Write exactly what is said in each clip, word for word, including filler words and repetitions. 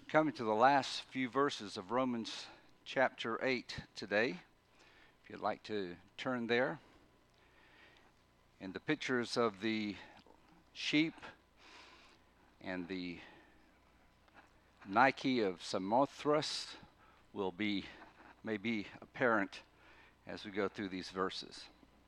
Coming to the last few verses of Romans chapter eight today. If you'd like to turn there. And the pictures of the sheep and the Nike of Samothrace will be maybe apparent as we go through these verses.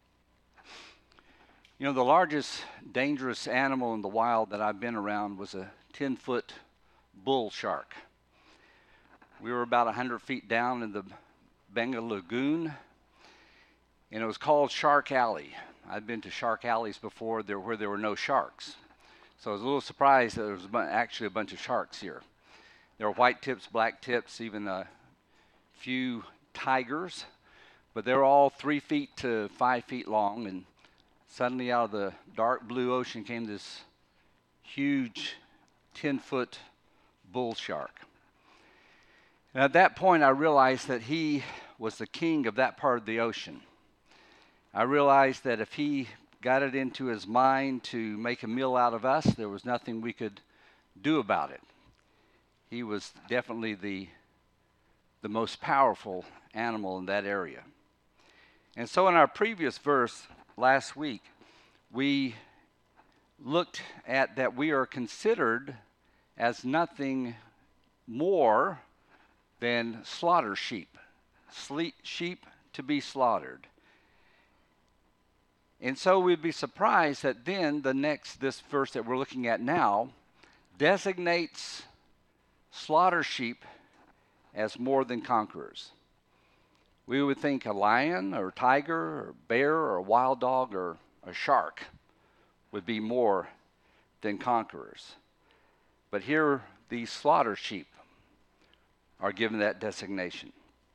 You know, the largest dangerous animal in the wild that I've been around was a ten-foot bull shark. We were about one hundred feet down in the Benga Lagoon, and it was called Shark Alley. I'd been to shark alleys before there where there were no sharks. So I was a little surprised that there was actually a bunch of sharks here. There were white tips, black tips, even a few tigers, but they were all three feet to five feet long, and suddenly out of the dark blue ocean came this huge ten-foot bull shark. And at that point, I realized that he was the king of that part of the ocean. I realized that if he got it into his mind to make a meal out of us, there was nothing we could do about it. He was definitely the, the most powerful animal in that area. And so in our previous verse last week, we looked at that we are considered as nothing more than slaughter sheep, Sle- sheep to be slaughtered. And so we'd be surprised that then the next, this verse that we're looking at now, designates slaughter sheep as more than conquerors. We would think a lion or tiger or bear or a wild dog or a shark would be more than conquerors. But here, these slaughter sheep are given that designation.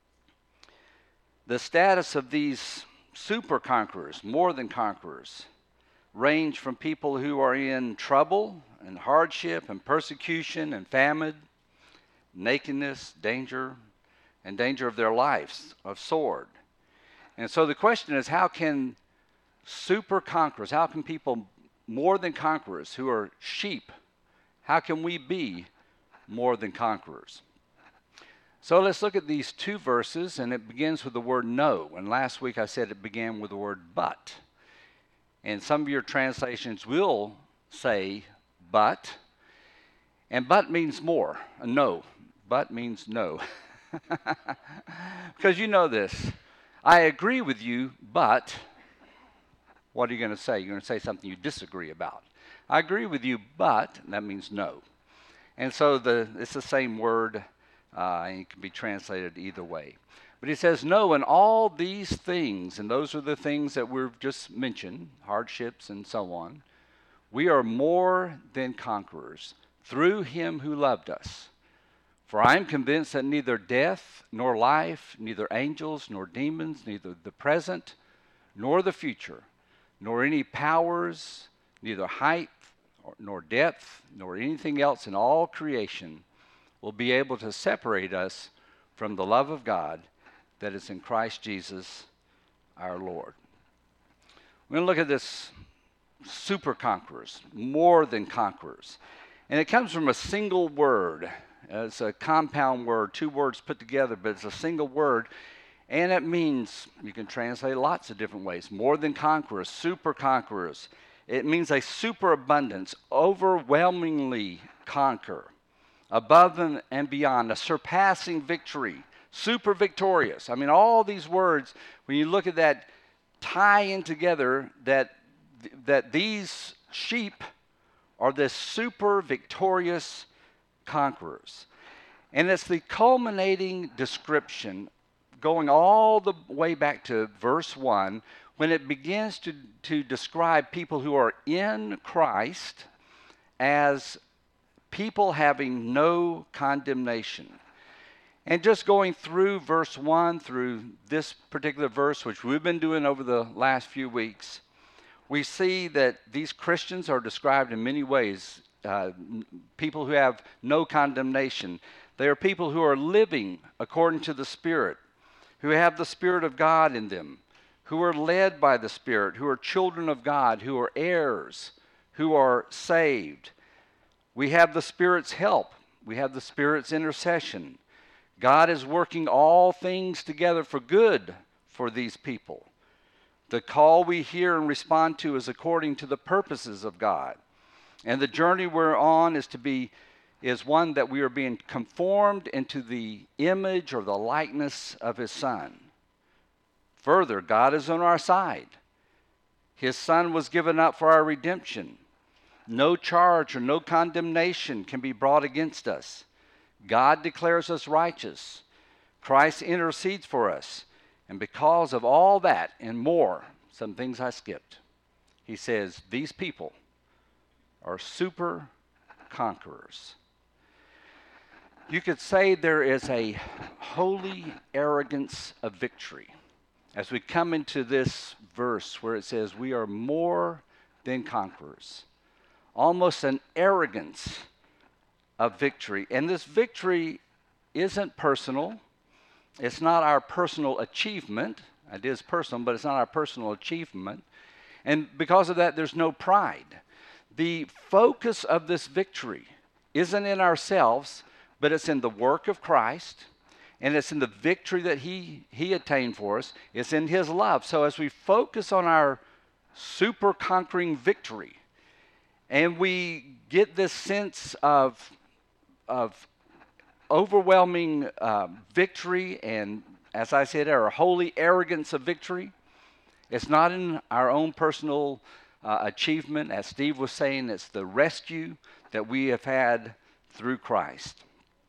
The status of these super conquerors, more than conquerors, range from people who are in trouble and hardship and persecution and famine, nakedness, danger, and danger of their lives, of sword. And so the question is, how can super conquerors, how can people more than conquerors who are sheep, how can we be more than conquerors? So let's look at these two verses, and it begins with the word no. And last week I said it began with the word but. And some of your translations will say but. And but means more. No. But means no. Because you know this. I agree with you, but what are you going to say? You're going to say something you disagree about. I agree with you, but that means no. And so the it's the same word. Uh, and it can be translated either way. But he says, no, in all these things, and those are the things that we've just mentioned, hardships and so on, we are more than conquerors through him who loved us. For I am convinced that neither death nor life, neither angels nor demons, neither the present nor the future, nor any powers, neither height nor depth, nor anything else in all creation will be able to separate us from the love of God that is in Christ Jesus our Lord. We're going to look at this super conquerors, more than conquerors. And it comes from a single word. It's a compound word, two words put together, but it's a single word. And it means, you can translate lots of different ways, more than conquerors, super conquerors. It means a superabundance, overwhelmingly conquer. Above and beyond, a surpassing victory, super victorious. I mean, all these words, when you look at that, tie in together that, that these sheep are the super victorious conquerors. And it's the culminating description going all the way back to verse one, when it begins to, to describe people who are in Christ as people having no condemnation. And just going through verse one through this particular verse, which we've been doing over the last few weeks, we see that these Christians are described in many ways. Uh, people who have no condemnation. They are people who are living according to the Spirit, who have the Spirit of God in them, who are led by the Spirit, who are children of God, who are heirs, who are saved. We have the Spirit's help We have the Spirit's intercession. God is working all things together for good for these people. The call we hear and respond to is according to the purposes of God. And the journey we're on is to be is one that we are being conformed into the image or the likeness of his Son. Further, God is on our side. His Son was given up for our redemption. No charge or no condemnation can be brought against us. God declares us righteous. Christ intercedes for us. And because of all that and more, some things I skipped, he says, these people are super conquerors. You could say there is a holy arrogance of victory as we come into this verse where it says we are more than conquerors. Almost an arrogance of victory. And this victory isn't personal. It's not our personal achievement. It is personal, but it's not our personal achievement. And because of that, there's no pride. The focus of this victory isn't in ourselves, but it's in the work of Christ, and it's in the victory that he, he attained for us. It's in his love. So as we focus on our super conquering victory, and we get this sense of, of overwhelming uh, victory, and as I said, our holy arrogance of victory, it's not in our own personal uh, achievement. As Steve was saying, it's the rescue that we have had through Christ.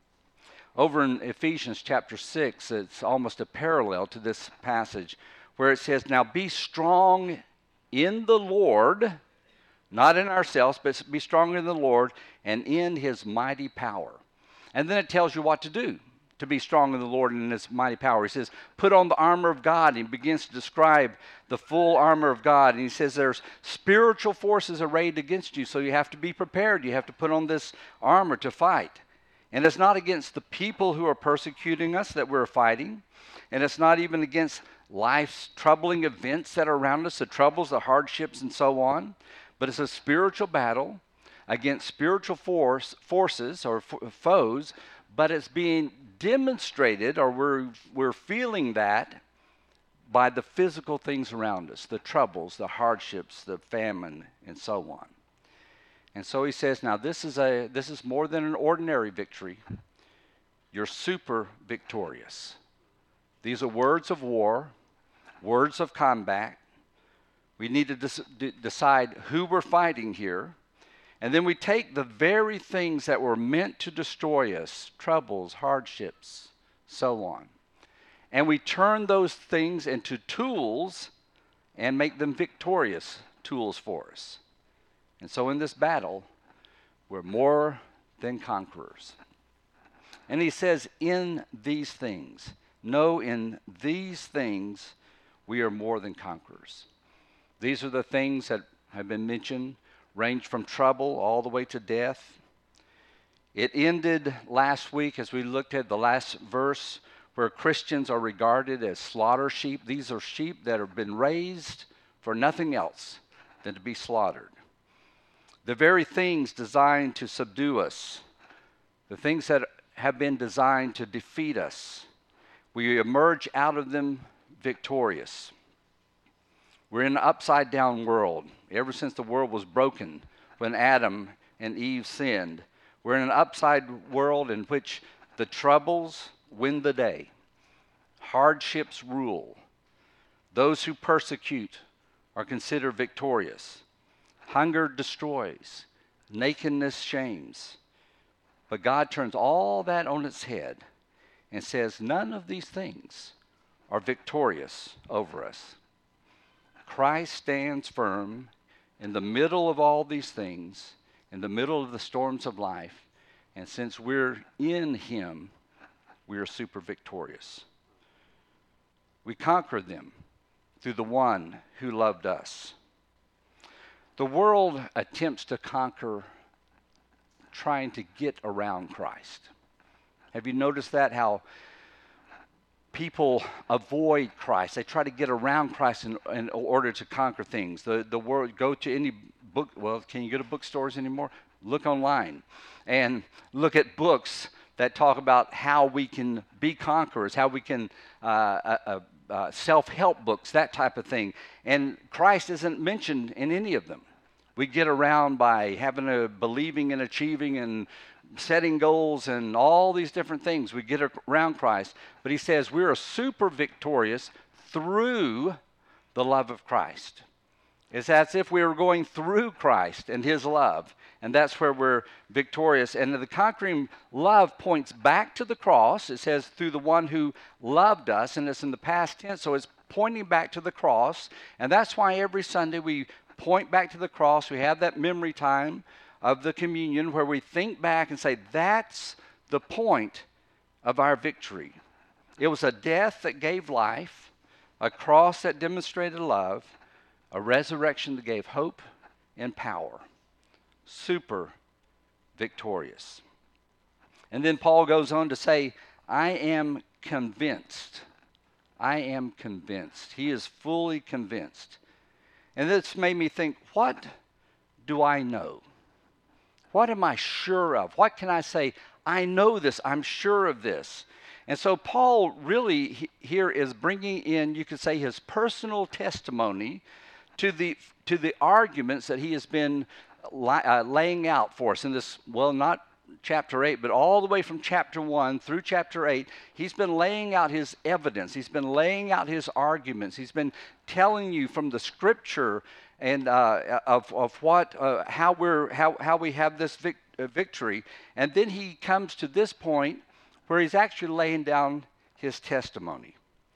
Over in Ephesians chapter six, it's almost a parallel to this passage where it says, now be strong in the Lord, not in ourselves, but be strong in the Lord and in his mighty power. And then it tells you what to do to be strong in the Lord and in his mighty power. He says, put on the armor of God. And he begins to describe the full armor of God. And he says there's spiritual forces arrayed against you, so you have to be prepared. You have to put on this armor to fight. And it's not against the people who are persecuting us that we're fighting. And it's not even against life's troubling events that are around us, the troubles, the hardships, and so on. But it's a spiritual battle against spiritual force, forces or f- foes, but it's being demonstrated, or we're, we're feeling that by the physical things around us, the troubles, the hardships, the famine, and so on. And so he says, now this is a this is more than an ordinary victory. You're super victorious. These are words of war, words of combat. We need to dis- d- decide who we're fighting here. And then we take the very things that were meant to destroy us, troubles, hardships, so on, and we turn those things into tools and make them victorious tools for us. And so in this battle, we're more than conquerors. And he says, in these things, no, in these things, we are more than conquerors. These are the things that have been mentioned, range from trouble all the way to death. It ended last week as we looked at the last verse where Christians are regarded as slaughter sheep. These are sheep that have been raised for nothing else than to be slaughtered. The very things designed to subdue us, the things that have been designed to defeat us, we emerge out of them victorious. We're in an upside down world. Ever since the world was broken, when Adam and Eve sinned, we're in an upside world in which the troubles win the day. Hardships rule. Those who persecute are considered victorious. Hunger destroys. Nakedness shames. But God turns all that on its head and says none of these things are victorious over us. Christ stands firm in the middle of all these things, in the middle of the storms of life, and since we're in him, we are super victorious. We conquer them through the one who loved us. The world attempts to conquer trying to get around Christ. Have you noticed that? How people avoid Christ. They try to get around Christ in, in order to conquer things. The, the world, go to any book, well, can you go to bookstores anymore? Look online and look at books that talk about how we can be conquerors, how we can, uh, uh, uh, uh, self-help books, that type of thing. And Christ isn't mentioned in any of them. We get around by having a believing and achieving and setting goals and all these different things. We get around Christ. But he says we're super victorious through the love of Christ. It's as if we were going through Christ and his love. And that's where we're victorious. And the conquering love points back to the cross. It says through the one who loved us. And it's in the past tense. So it's pointing back to the cross. And that's why every Sunday we point back to the cross. We have that memory time of the communion where we think back and say, that's the point of our victory. It was a death that gave life, a cross that demonstrated love, a resurrection that gave hope and power. Super victorious. And then Paul goes on to say, I am convinced. I am convinced. He is fully convinced. And this made me think, what do I know? What am I sure of? What can I say? I know this. I'm sure of this. And so Paul really he, here is bringing in, you could say, his personal testimony to the to the arguments that he has been li- uh, laying out for us in this, well, not chapter eight, but all the way from chapter one through chapter eight, he's been laying out his evidence. He's been laying out his arguments. He's been telling you from the scripture and uh, of of what uh, how we're how how we have this vic- uh, victory. And then he comes to this point where he's actually laying down his testimony.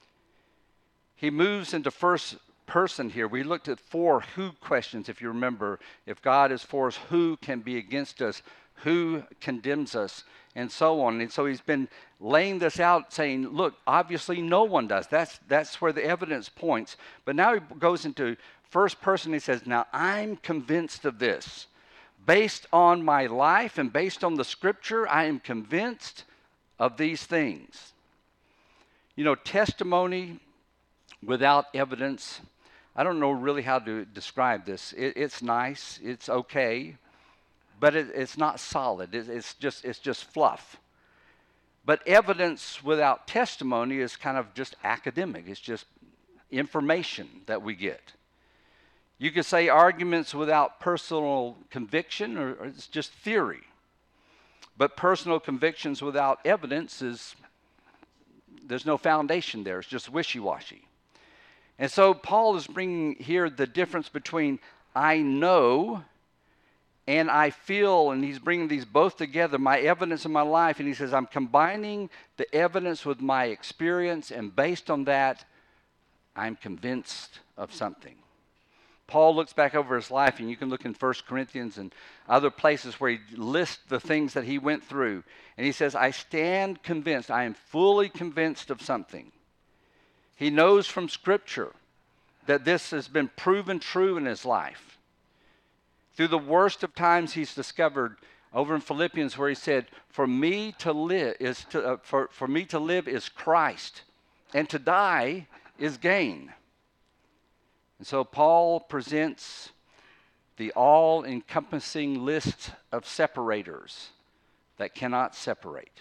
He moves into first person here. We looked at four who questions, if you remember. If God is for us, who can be against us? Who condemns us? And so on. And so he's been laying this out saying, look, obviously no one does. That's, that's where the evidence points. But now he goes into first person. He says, now I'm convinced of this. Based on my life and based on the scripture, I am convinced of these things. You know, testimony without evidence, I don't know really how to describe this. It, it's nice, it's okay, but it, it's not solid. It, it's just it's just fluff. But evidence without testimony is kind of just academic. It's just information that we get. You could say arguments without personal conviction, or, or it's just theory. But personal convictions without evidence is, there's no foundation there. It's just wishy-washy. And so Paul is bringing here the difference between I know and I feel, and he's bringing these both together, my evidence in my life. And he says, I'm combining the evidence with my experience, and based on that, I'm convinced of something. Paul looks back over his life, and you can look in First Corinthians and other places where he lists the things that he went through. And he says, I stand convinced. I am fully convinced of something. He knows from Scripture that this has been proven true in his life. Through the worst of times, he's discovered over in Philippians where he said, for me to live is to, uh, for, for me to live is Christ, and to die is gain. And so Paul presents the all-encompassing list of separators that cannot separate.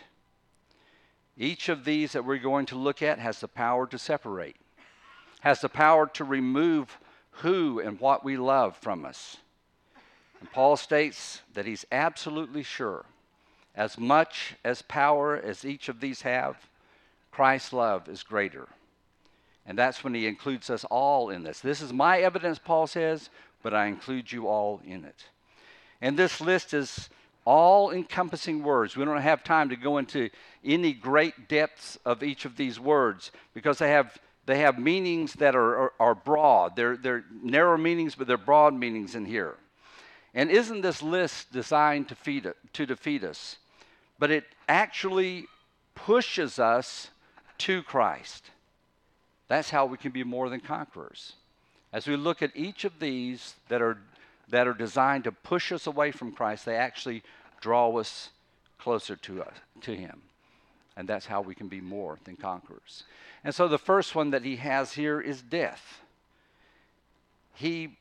Each of these that we're going to look at has the power to separate, has the power to remove who and what we love from us. And Paul states that he's absolutely sure, as much as power as each of these have, Christ's love is greater. And that's when he includes us all in this. This is my evidence, Paul says, but I include you all in it. And this list is all-encompassing words. We don't have time to go into any great depths of each of these words because they have they have meanings that are, are, are broad. They're, they're narrow meanings, but they're broad meanings in here. And isn't this list designed to, feed it, to defeat us? But it actually pushes us to Christ. That's how we can be more than conquerors. As we look at each of these that are that are designed to push us away from Christ, they actually draw us closer to us, to him. And that's how we can be more than conquerors. And so the first one that he has here is death. He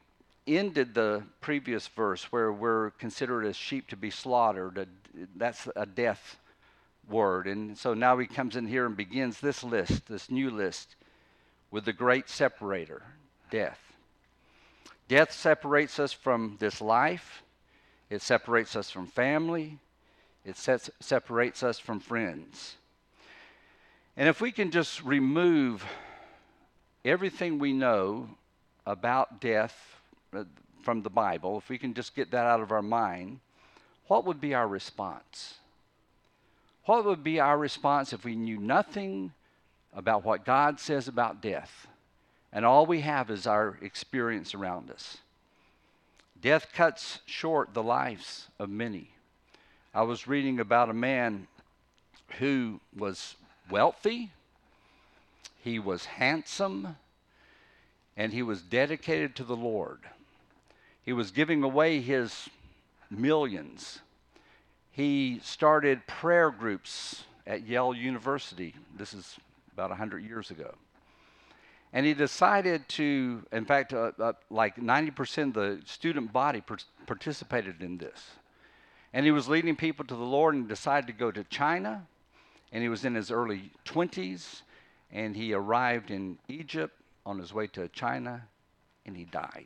ended the previous verse where we're considered as sheep to be slaughtered. That's a death word. And so now he comes in here and begins this list, this new list, with the great separator, death. Death separates us from this life. It separates us from family. It sets, separates us from friends. And if we can just remove everything we know about death from the Bible, if we can just get that out of our mind, what would be our response? What would be our response if we knew nothing about what God says about death, and all we have is our experience around us? Death cuts short the lives of many. I was reading about a man who was wealthy, he was handsome, and he was dedicated to the Lord. He was giving away his millions. He started prayer groups at Yale University. This is about one hundred years ago. And he decided to, in fact, uh, uh, like ninety percent of the student body per- participated in this. And he was leading people to the Lord and decided to go to China. And he was in his early twenties. And he arrived in Egypt on his way to China, and he died.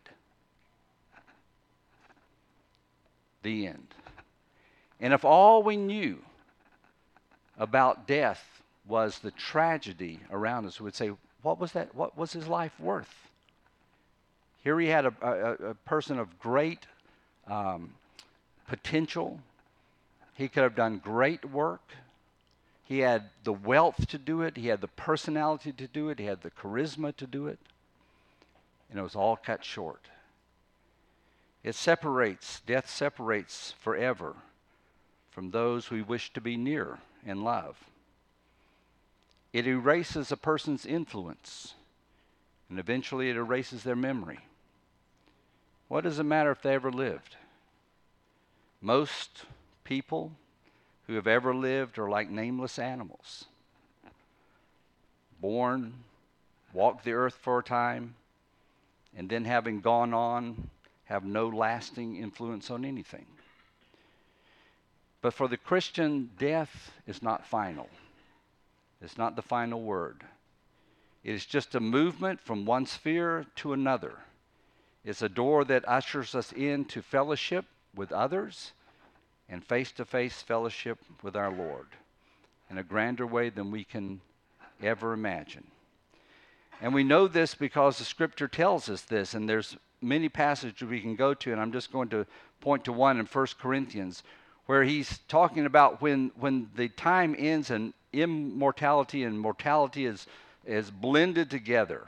The end. And if all we knew about death was the tragedy around us, we would say, what was that? What was his life worth? Here he had a, a, a person of great um, potential. He could have done great work. He had the wealth to do it. He had the personality to do it. He had the charisma to do it. And it was all cut short. It separates, death separates forever from those we wish to be near and love. It erases a person's influence, and eventually it erases their memory. What does it matter if they ever lived? Most people who have ever lived are like nameless animals. Born, walk the earth for a time, and then having gone on, have no lasting influence on anything. But for the Christian, death is not final. It's not the final word. It is just a movement from one sphere to another. It's a door that ushers us into fellowship with others and face-to-face fellowship with our Lord in a grander way than we can ever imagine. And we know this because the Scripture tells us this, and there's many passages we can go to, and I'm just going to point to one in First Corinthians, where he's talking about when, when the time ends and immortality and mortality is, is blended together.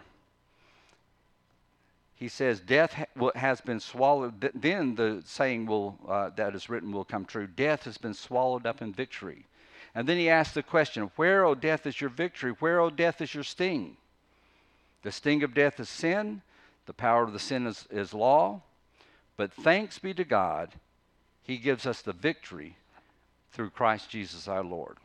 He says, death ha- has been swallowed. Th- then the saying will uh, that is written will come true. Death has been swallowed up in victory. And then he asks the question, where, O death, is your victory? Where, O death, is your sting? The sting of death is sin. The power of the sin is, is law. But thanks be to God, he gives us the victory through Christ Jesus our Lord.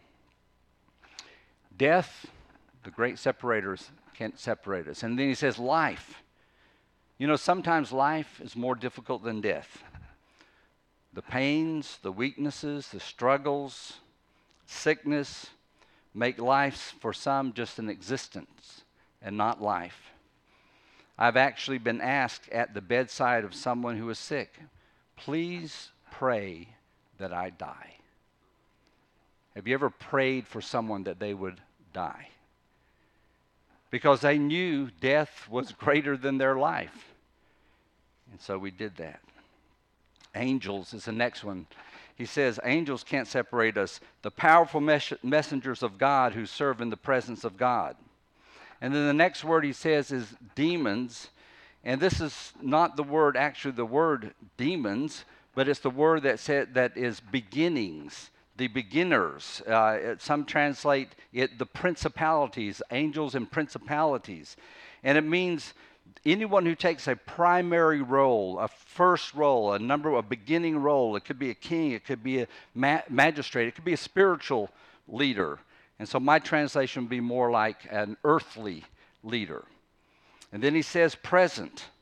Death, the great separators, can't separate us. And then he says life. You know, sometimes life is more difficult than death. The pains, the weaknesses, the struggles, sickness make life for some just an existence and not life. I've actually been asked at the bedside of someone who is sick, please pray that I die. Have you ever prayed for someone that they would die? Because they knew death was greater than their life. And so we did that. Angels is the next one. He says, angels can't separate us. The powerful mes- messengers of God who serve in the presence of God. And then the next word he says is demons. And this is not the word, actually the word demons, but it's the word that said that is beginnings, the beginners. Uh, some translate it the principalities, angels and principalities. And it means anyone who takes a primary role, a first role, a number, a beginning role. It could be a king, it could be a ma- magistrate, it could be a spiritual leader. And so my translation would be more like an earthly leader. And then he says present.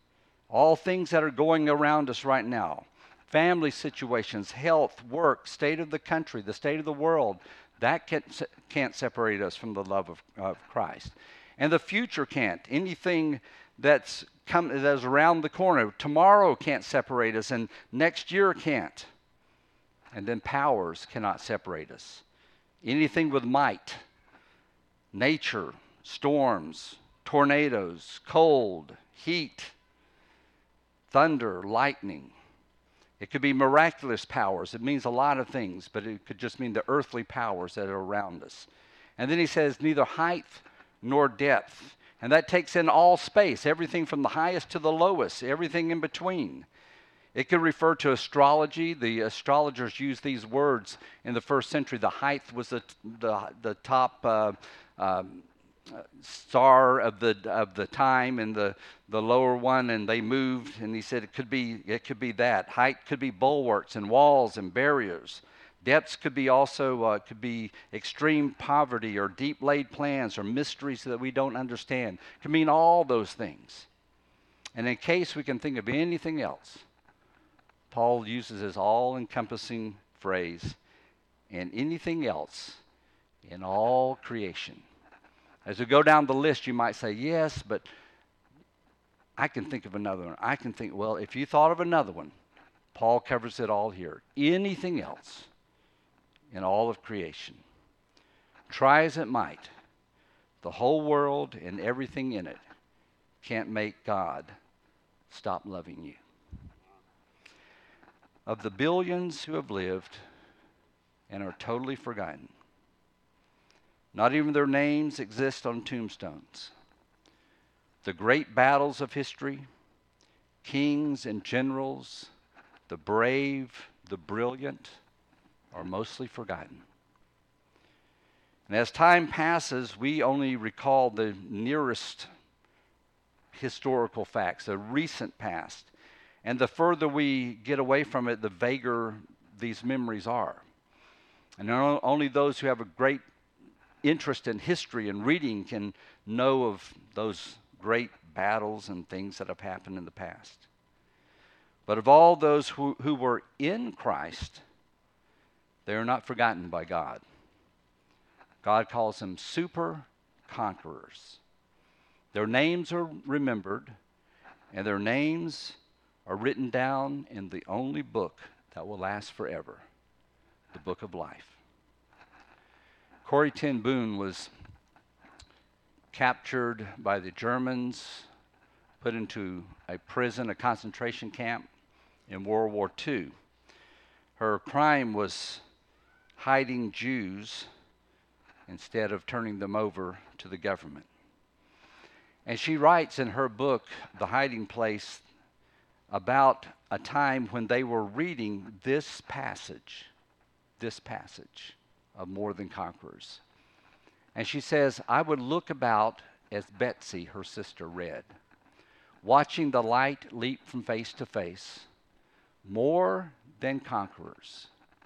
All things that are going around us right now, family situations, health, work, state of the country, the state of the world, that can't, can't separate us from the love of, of Christ. And the future can't. Anything that's come that's around the corner, tomorrow can't separate us, and next year can't. And then powers cannot separate us. Anything with might, nature, storms, tornadoes, cold, heat, thunder, lightning. It could be miraculous powers. It means a lot of things, but it could just mean the earthly powers that are around us. And then he says, neither height nor depth. And that takes in all space, everything from the highest to the lowest, everything in between. It could refer to astrology. The astrologers used these words in the first century. The height was the, the, the top uh, um, star of the of the time, and the the lower one, and they moved, and he said it could be it could be that height could be bulwarks and walls and barriers. Depths could be also uh, could be extreme poverty or deep laid plans or mysteries that we don't understand. It could mean all those things. And in case we can think of anything else, Paul uses this all-encompassing phrase, and anything else in all creation. As we go down the list, you might say, yes, but I can think of another one. I can think, well, if you thought of another one, Paul covers it all here. Anything else in all of creation. Try as it might, the whole world and everything in it can't make God stop loving you. Of the billions who have lived and are totally forgotten, not even their names exist on tombstones. The great battles of history, kings and generals, the brave, the brilliant, are mostly forgotten. And as time passes, we only recall the nearest historical facts, the recent past. And the further we get away from it, the vaguer these memories are. And only those who have a great interest in history and reading can know of those great battles and things that have happened in the past. But of all those who, who were in Christ, they are not forgotten by God. God calls them super conquerors. Their names are remembered, and their names are written down in the only book that will last forever, the book of life. Corrie ten Boom was captured by the Germans, put into a prison, a concentration camp in World War Two. Her crime was hiding Jews instead of turning them over to the government. And she writes in her book, The Hiding Place, about a time when they were reading this passage, this passage of More Than Conquerors. And she says, I would look about as Betsy, her sister, read, watching the light leap from face to face, more than conquerors.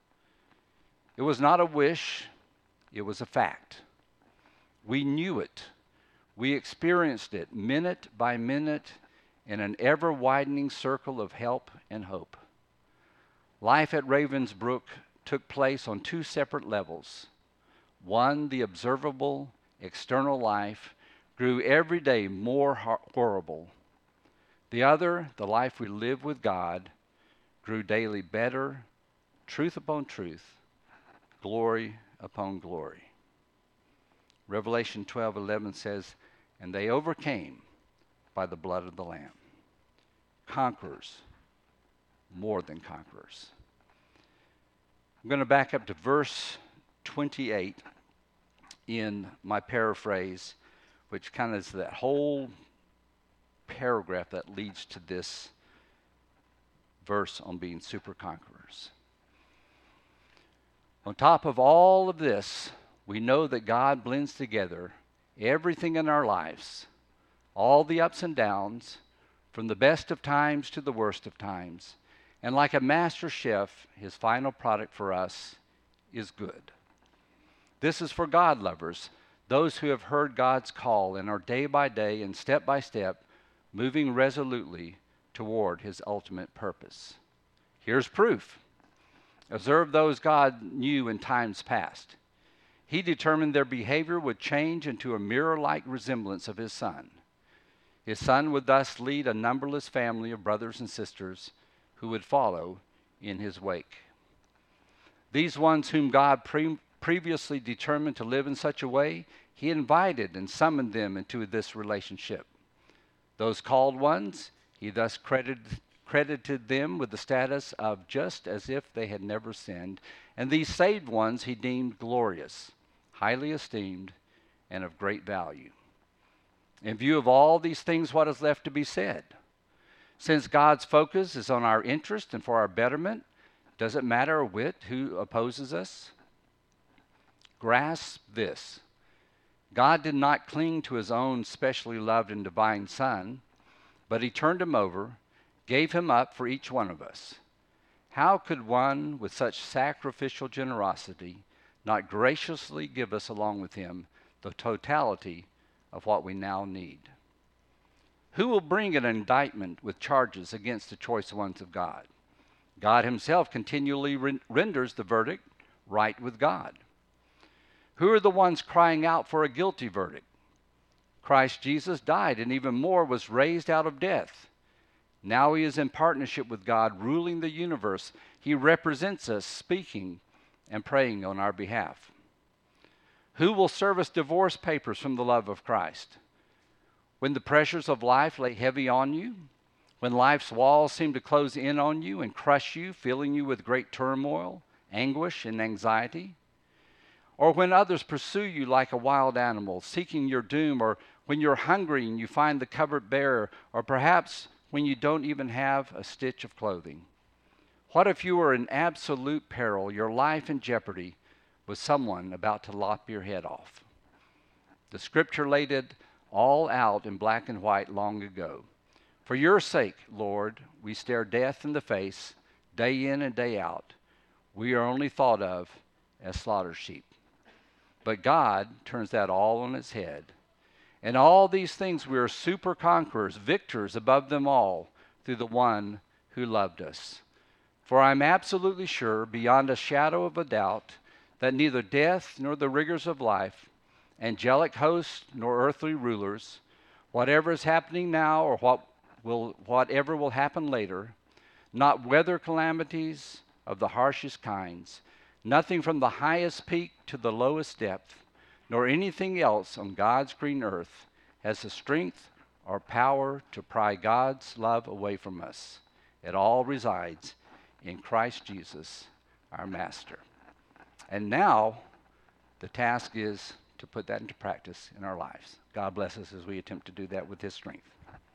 It was not a wish, it was a fact. We knew it. We experienced it minute by minute in an ever-widening circle of help and hope. Life at Ravensbrück took place on two separate levels. One, the observable, external life, grew every day more horrible. The other, the life we live with God, grew daily better, truth upon truth, glory upon glory. Revelation twelve eleven says, and they overcame by the blood of the Lamb. Conquerors, more than conquerors. I'm going to back up to verse twenty-eight in my paraphrase, which kind of is that whole paragraph that leads to this verse on being super conquerors. On top of all of this, we know that God blends together everything in our lives, all the ups and downs, from the best of times to the worst of times. And like a master chef, his final product for us is good. This is for God lovers, those who have heard God's call and are day by day and step by step moving resolutely toward his ultimate purpose. Here's proof. Observe those God knew in times past. He determined their behavior would change into a mirror-like resemblance of his Son. His Son would thus lead a numberless family of brothers and sisters who would follow in his wake. These ones whom God pre- previously determined to live in such a way, he invited and summoned them into this relationship. Those called ones, he thus credited, credited them with the status of just as if they had never sinned, and these saved ones he deemed glorious, highly esteemed, and of great value. In view of all these things, what is left to be said? Since God's focus is on our interest and for our betterment, does it matter a whit who opposes us? Grasp this. God did not cling to his own specially loved and divine Son, but he turned him over, gave him up for each one of us. How could one with such sacrificial generosity not graciously give us along with him the totality of what we now need? Who will bring an indictment with charges against the choice ones of God? God himself continually re- renders the verdict right with God. Who are the ones crying out for a guilty verdict? Christ Jesus died and even more was raised out of death. Now he is in partnership with God, ruling the universe. He represents us, speaking and praying on our behalf. Who will serve us divorce papers from the love of Christ? When the pressures of life lay heavy on you, when life's walls seem to close in on you and crush you, filling you with great turmoil, anguish, and anxiety? Or when others pursue you like a wild animal, seeking your doom, or when you're hungry and you find the cupboard bare, or perhaps when you don't even have a stitch of clothing? What if you were in absolute peril, your life in jeopardy, with someone about to lop your head off? The scripture laid it all out in black and white long ago. For your sake, Lord, we stare death in the face, day in and day out. We are only thought of as slaughter sheep. But God turns that all on its head. In all these things we are super conquerors, victors above them all, through the one who loved us. For I'm absolutely sure, beyond a shadow of a doubt, that neither death nor the rigors of life, angelic hosts nor earthly rulers, whatever is happening now or what will, whatever will happen later, not weather calamities of the harshest kinds, nothing from the highest peak to the lowest depth, nor anything else on God's green earth has the strength or power to pry God's love away from us. It all resides in Christ Jesus, our Master. And now, the task is to put that into practice in our lives. God bless us as we attempt to do that with his strength.